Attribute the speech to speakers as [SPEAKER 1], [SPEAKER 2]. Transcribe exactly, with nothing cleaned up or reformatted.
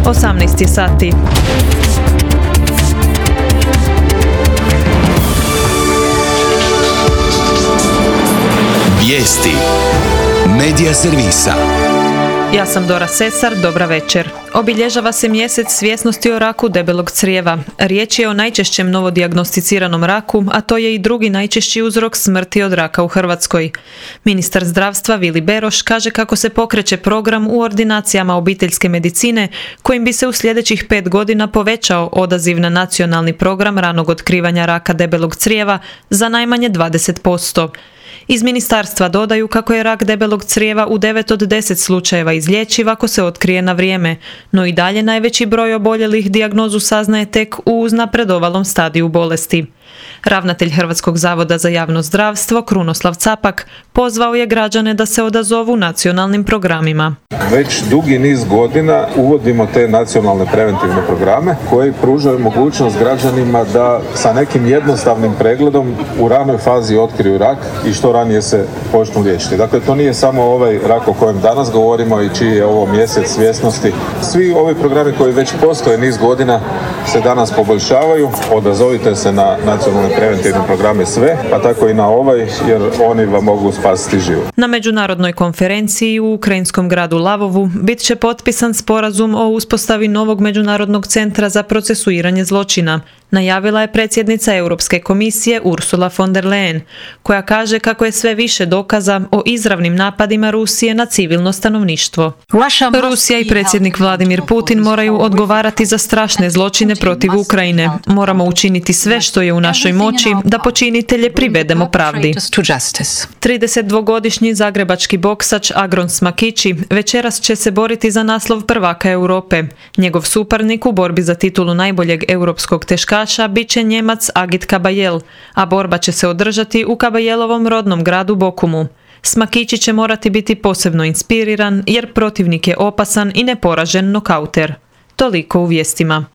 [SPEAKER 1] osamnaest je sati.
[SPEAKER 2] Vijesti Medija servisa.
[SPEAKER 1] Ja sam Dora Sesar, dobra večer. Obilježava se mjesec svjesnosti o raku debelog crijeva. Riječ je o najčešćem novodiagnosticiranom raku, a to je i drugi najčešći uzrok smrti od raka u Hrvatskoj. Ministar zdravstva Vili Beroš kaže kako se pokreće program u ordinacijama obiteljske medicine kojim bi se u sljedećih pet godina povećao odaziv na nacionalni program ranog otkrivanja raka debelog crijeva za najmanje dvadeset posto. Iz ministarstva dodaju kako je rak debelog crijeva u devet od deset slučajeva izlječiv ako se otkrije na vrijeme, no i dalje najveći broj oboljelih dijagnozu saznaje tek u uznapredovalom stadiju bolesti. Ravnatelj Hrvatskog zavoda za javno zdravstvo Krunoslav Capak pozvao je građane da se odazovu nacionalnim programima.
[SPEAKER 3] Već dugi niz godina uvodimo te nacionalne preventivne programe koji pružaju mogućnost građanima da sa nekim jednostavnim pregledom u ranoj fazi otkriju rak i što ranije se počnu liječiti. Dakle, to nije samo ovaj rak o kojem danas govorimo i čiji je ovo mjesec svjesnosti. Svi ovi programi koji već postoje niz godina se danas poboljšavaju. Odazovite se na nacionalne preventivne programe sve, pa tako i na ovaj, jer oni vam mogu spasiti život.
[SPEAKER 1] Na međunarodnoj konferenciji u ukrajinskom gradu Lavovu bit će potpisan sporazum o uspostavi novog međunarodnog centra za procesuiranje zločina, najavila je predsjednica Europske komisije Ursula von der Leyen, koja kaže kako je sve više dokaza o izravnim napadima Rusije na civilno stanovništvo. Rusija i predsjednik Vladimir Putin moraju odgovarati za strašne zločine protiv Ukrajine. Moramo učiniti sve što je u našoj moći da počinitelje privedemo pravdi. tridesetdvogodišnji zagrebački boksač Agron Smakići večeras će se boriti za naslov prvaka Europe. Njegov suparnik u borbi za titulu najboljeg europskog teškaša bit će Njemac Agit Kabajel, a borba će se održati u Kabajelovom rodnom gradu Bokumu. Smakići će morati biti posebno inspiriran jer protivnik je opasan i neporažen nokauter. Toliko u vijestima.